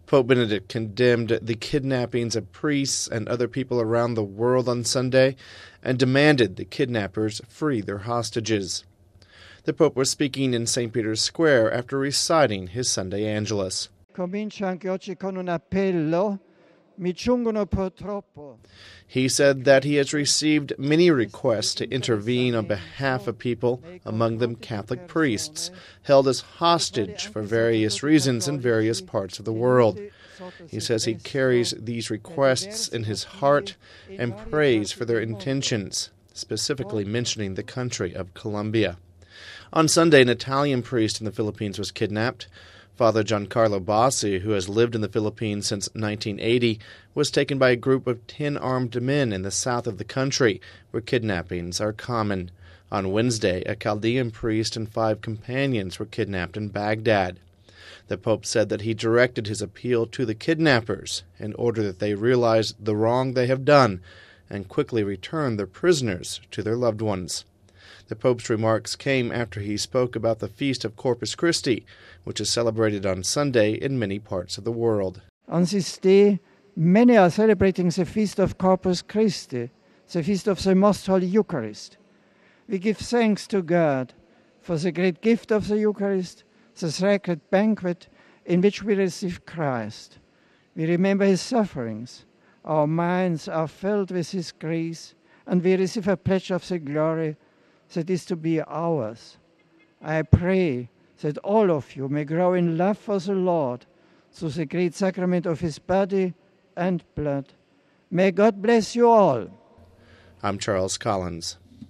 Pope Benedict condemned the kidnappings of priests and other people around the world on Sunday and demanded the kidnappers free their hostages. The Pope was speaking in St. Peter's Square after reciting his Sunday Angelus. He said that he has received many requests to intervene on behalf of people, among them Catholic priests, held as hostage for various reasons in various parts of the world. He says he carries these requests in his heart and prays for their intentions, specifically mentioning the country of Colombia. On Sunday, an Italian priest in the Philippines was kidnapped. Father Giancarlo Bassi, who has lived in the Philippines since 1980, was taken by a group of 10 armed men in the south of the country, where kidnappings are common. On Wednesday, a Chaldean priest and 5 companions were kidnapped in Baghdad. The Pope said that he directed his appeal to the kidnappers in order that they realize the wrong they have done and quickly return their prisoners to their loved ones. The Pope's remarks came after he spoke about the Feast of Corpus Christi, which is celebrated on Sunday in many parts of the world. On this day, many are celebrating the Feast of Corpus Christi, the Feast of the Most Holy Eucharist. We give thanks to God for the great gift of the Eucharist, the sacred banquet in which we receive Christ. We remember his sufferings. Our minds are filled with his grace, and we receive a pledge of the glory that is to be ours. I pray that all of you may grow in love for the Lord through the great sacrament of his body and blood. May God bless you all. I'm Charles Collins.